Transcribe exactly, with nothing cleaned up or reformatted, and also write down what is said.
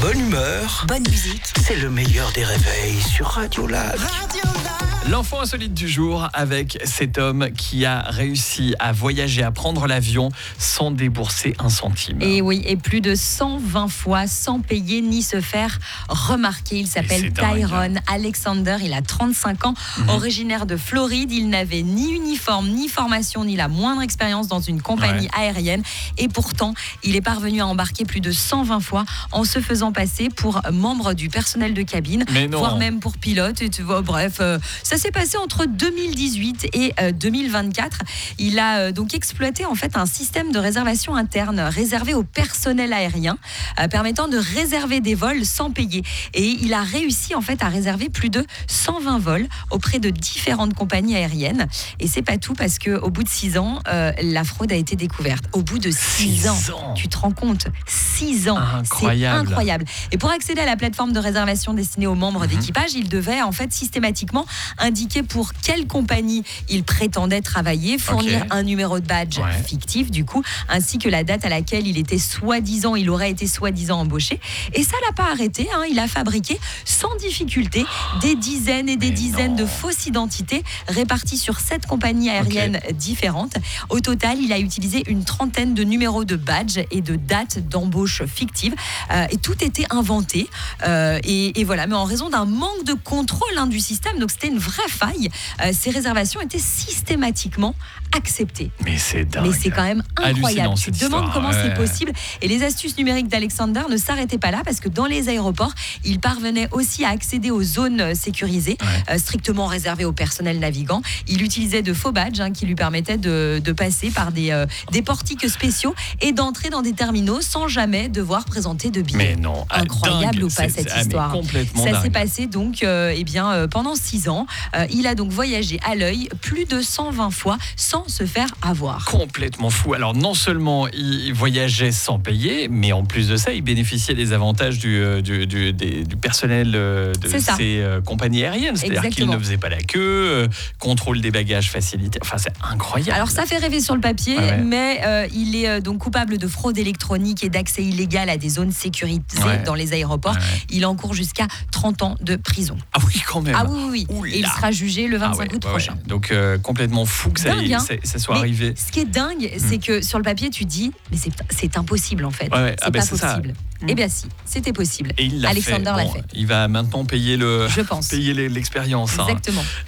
Bonne humeur, bonne musique. C'est le meilleur des réveils sur Radio Lac. Radio Lac. L'info insolite du jour avec cet homme qui a réussi à voyager, à prendre l'avion sans débourser un centime. Et oui, et plus de cent vingt fois sans payer ni se faire remarquer. Il s'appelle Tyrone Alexander, il a trente-cinq ans, mmh. originaire de Floride. Il n'avait ni uniforme, ni formation, ni la moindre expérience dans une compagnie ouais. aérienne. Et pourtant, il est parvenu à embarquer plus de cent vingt fois en se faisant passer pour membre du personnel de cabine, voire même pour pilote. Et tu vois, bref, euh, ça s'est passé entre deux mille dix-huit et euh, deux mille vingt-quatre. Il a euh, donc exploité en fait un système de réservation interne réservé au personnel aérien, euh, permettant de réserver des vols sans payer. Et il a réussi en fait à réserver plus de cent vingt vols auprès de différentes compagnies aériennes. Et c'est pas tout, parce qu'au bout de six ans, euh, la fraude a été découverte. Au bout de six ans, ans, tu te rends compte, six ans, incroyable. C'est incroyable. Et pour accéder à la plateforme de réservation destinée aux membres mmh. d'équipage, il devait en fait systématiquement indiquer pour quelle compagnie il prétendait travailler, fournir okay. un numéro de badge ouais. fictif du coup, ainsi que la date à laquelle il était soi-disant, il aurait été soi-disant embauché. Et ça l'a pas arrêté, hein. Il a fabriqué sans difficulté des dizaines et des Mais dizaines non. de fausses identités réparties sur sept compagnies aériennes okay. différentes. Au total, il a utilisé une trentaine de numéros de badge et de dates d'embauche fictives. Euh, et tout était inventé. Euh, et, et voilà, mais en raison d'un manque de contrôle hein, du système, donc c'était une vraie faille, euh, ces réservations étaient systématiquement acceptées. Mais c'est dingue. Mais c'est quand même incroyable. Tu te demandes comment ouais. c'est possible. Et les astuces numériques d'Alexander ne s'arrêtaient pas là, parce que dans les aéroports, il parvenait aussi à accéder aux zones sécurisées, ouais. euh, strictement réservées au personnel navigant. Il utilisait de faux badges hein, qui lui permettaient de, de passer par des, euh, des portiques spéciaux et d'entrer dans des terminaux sans jamais devoir présenter de billets. Mais non, incroyable dingue. ou pas cette ah, histoire. Complètement Ça dingue. s'est passé donc euh, eh bien, euh, pendant six ans. Euh, il a donc voyagé à l'œil plus de cent vingt fois sans se faire avoir. Complètement fou. Alors non seulement il voyageait sans payer, mais en plus de ça, il bénéficiait des avantages du, du, du, du, du personnel de ces euh, compagnies aériennes. C'est-à-dire qu'il ne faisait pas la queue, euh, contrôle des bagages facilité. Enfin, c'est incroyable. Alors ça fait rêver sur le papier, ouais, ouais. mais euh, il est euh, donc coupable de fraude électronique et d'accès illégal à des zones sécurisées ouais. dans les aéroports. Ouais. Il encourt jusqu'à trente ans de prison. Ah oui, quand même. Ah oui, oui, oui. Et il sera jugé le vingt-cinq ah ouais, août ouais, prochain. Ouais. Donc euh, complètement fou que ça, dingue, y, hein. ça, ça soit mais arrivé. Ce qui est dingue, mmh. c'est que sur le papier, tu dis, mais c'est, c'est impossible en fait. Ouais, ouais. C'est ah pas bah, possible. Ça. Eh bien si, c'était possible. Et il l'a Alexander fait. l'a Bon, fait. Il va maintenant payer, le, Je pense. payer l'expérience. Exactement. Hein.